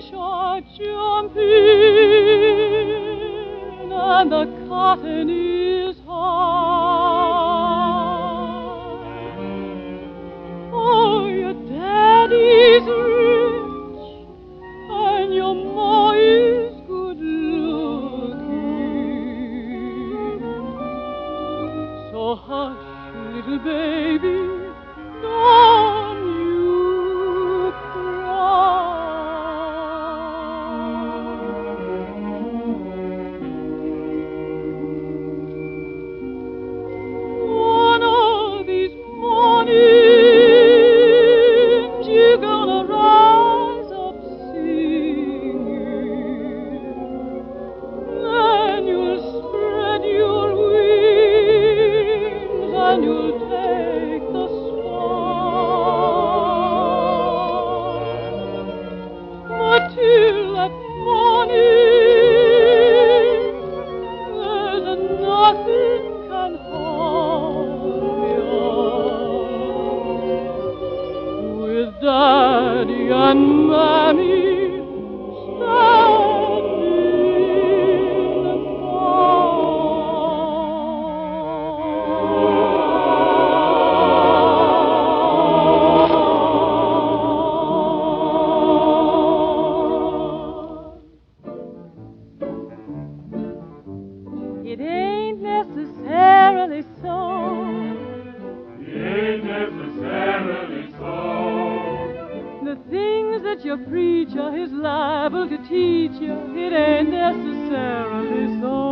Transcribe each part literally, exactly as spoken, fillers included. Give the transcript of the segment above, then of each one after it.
I jump in, and the cotton is high. Oh, your daddy's rich, and your ma is good looking. So hush, little baby, don't you cry. One of these mornings you're gonna rise up singing, then you'll spread your wings and you'll take the but till that morning, there's nothing can harm you. With Daddy and Mammy standing It ain't necessarily so. It ain't necessarily so. The things that your preacher is liable to teach you, it ain't necessarily so.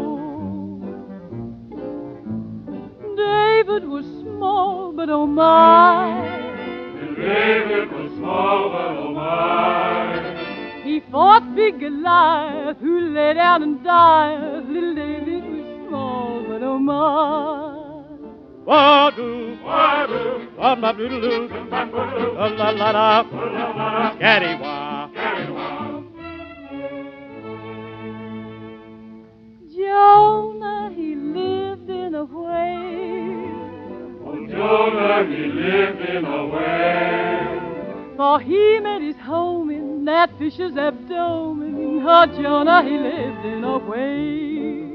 David was small, but oh my. David was small, but oh my. He fought big Goliath, who lay down and died. Little David was small, but oh my. Wah-doo, Wah-doo, wah-ba-doodle-doo, bam-ba-doo, la-la-la-la, la-la-la, scatty-wah. scatty-wah. Jonah, he lived in a whale. Oh, Jonah, he lived in a whale. For he made his home in that fish's abdomen. Oh, Jonah, he lived in a whale.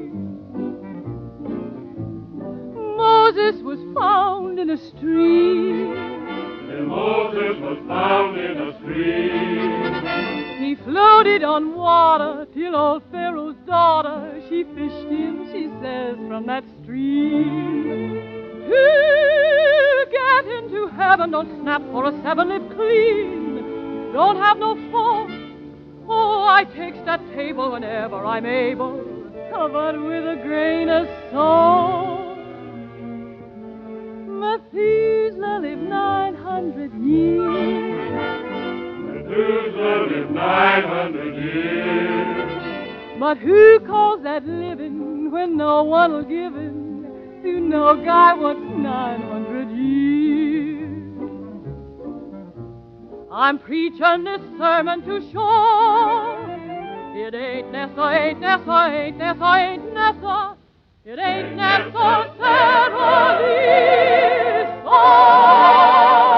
Moses was found in a stream. And Moses was found in a stream. He floated on water till old Pharaoh's daughter, she fished him, she says, from that stream. To get into heaven, don't snap for a seven-lip clean. Don't have no fork. Oh, I takes that table whenever I'm able, but with a grain of salt. Methuselah lived nine hundred years. Methuselah lived nine hundred years. But who calls that living when no one will give him to no guy what's nine hundred years? I'm preaching this sermon to show it ain't Nessa, ain't Nessa, ain't Nessa, ain't Nessa. It ain't necessarily so.